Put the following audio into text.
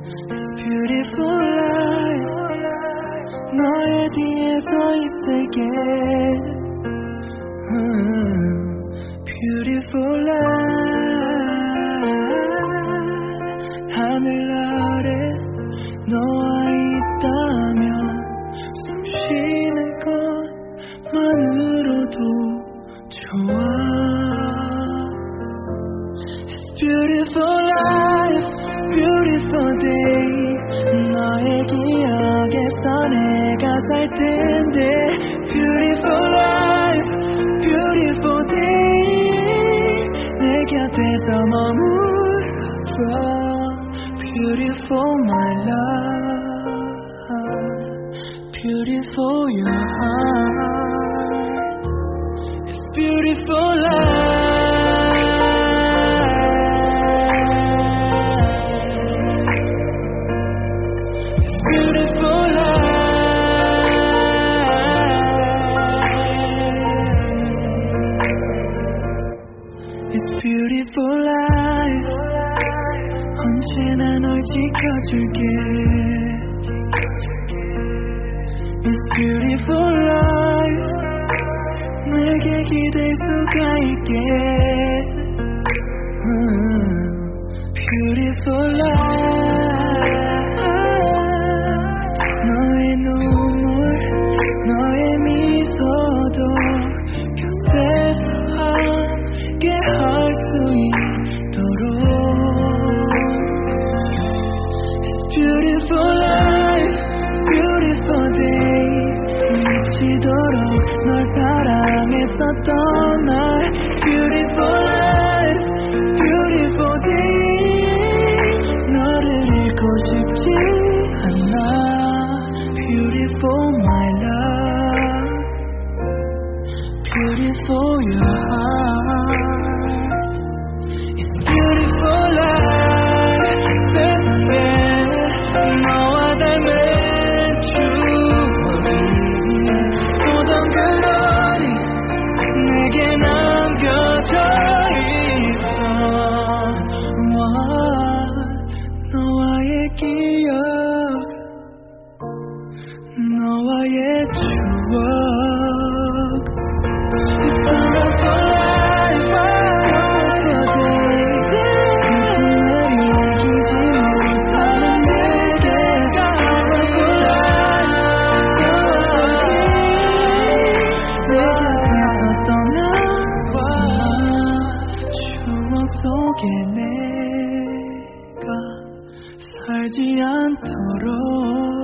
It's beautiful life. 너의 뒤에 서 있을게. Beautiful life. 하늘 아래 너와 있다면 숨 쉬는 것만으로도 좋아. It's beautiful life, beautiful day. 너의 기억에서 내가 살 텐데. Beautiful life, beautiful day. 내 곁에서 머물러줘. Beautiful my love, beautiful your heart. It's beautiful life. It's beautiful life. It's beautiful life. 언제나 널 지켜줄게. It's beautiful life. 내게 기댈 수가 있게. Beautiful life. 너의 눈물, 너의 미소도 곁에서 함께 할 수 있도록. Beautiful life, beautiful day. 미치도록 널 사랑했었던 날. Beautiful life, beautiful day. 너를 잃고 싶지 않아. Beautiful my love, beautiful your heart. It's beautiful life. 너와 닮은 추억이 모든 그러니 내게 남겨져 있어. 너와의 기억, 너와의 추억. It's beautiful life, beautiful day. 그날이 이기지 못하는 내게 beautiful life. 내 곁에서 떠나와 추억 속에 내가 살지 않도록.